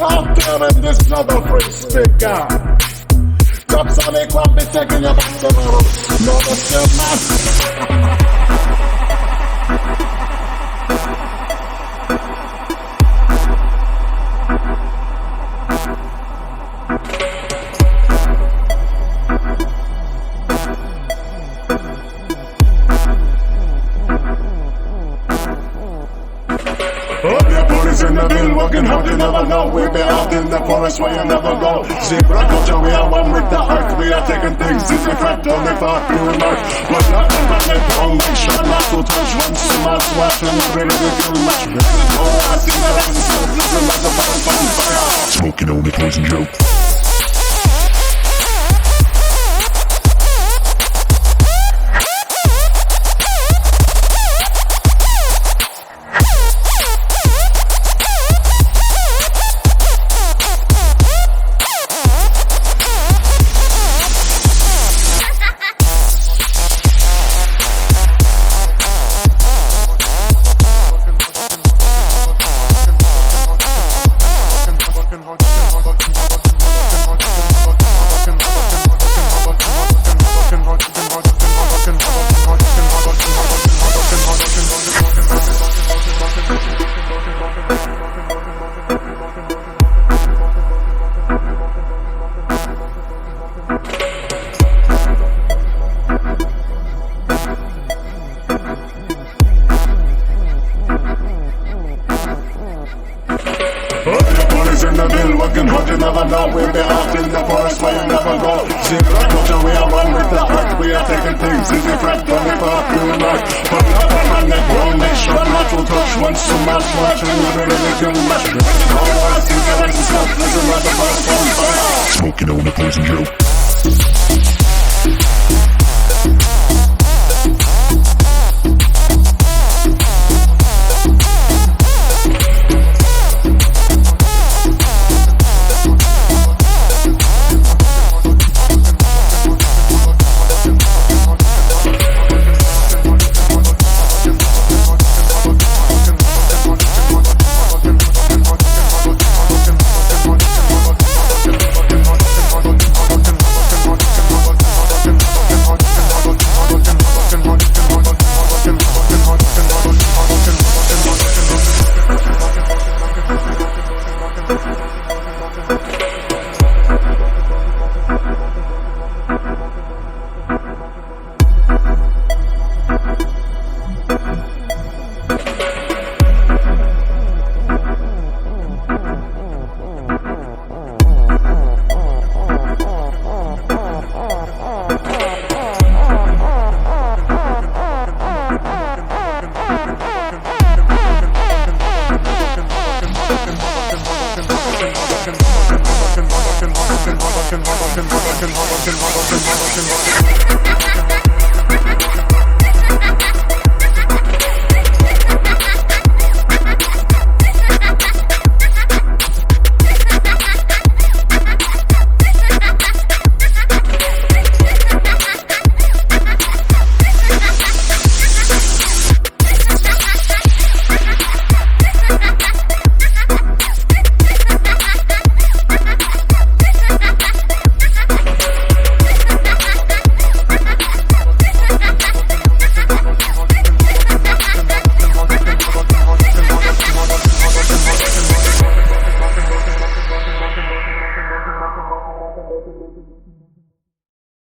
Out there in this another free speaker. Drops on it, crop be taking your back to the roof. No, the still man. In the bill, working hard, you never know. We be out in the forest where you never go. Zebra culture, we are one with the earth. We are taking things easy, fact, only for a few remarks. But not in my neck, don't make sure not to touch. Once a month, watch and really we feel much. Oh, I see the lights, listen like the fire. Smoking on the poison joke. In the bill, working hard, you never know. We be out in the forest where you never go. Zebra culture, we are one with the earth. We are taking things easy, fact, only for a few remarks. But not on my neck, won't make sure not to touch. Once a month, watch and you really feel much. Oh, I see the lights, listen like the first on fire. Smoking on the poison joke. Fucking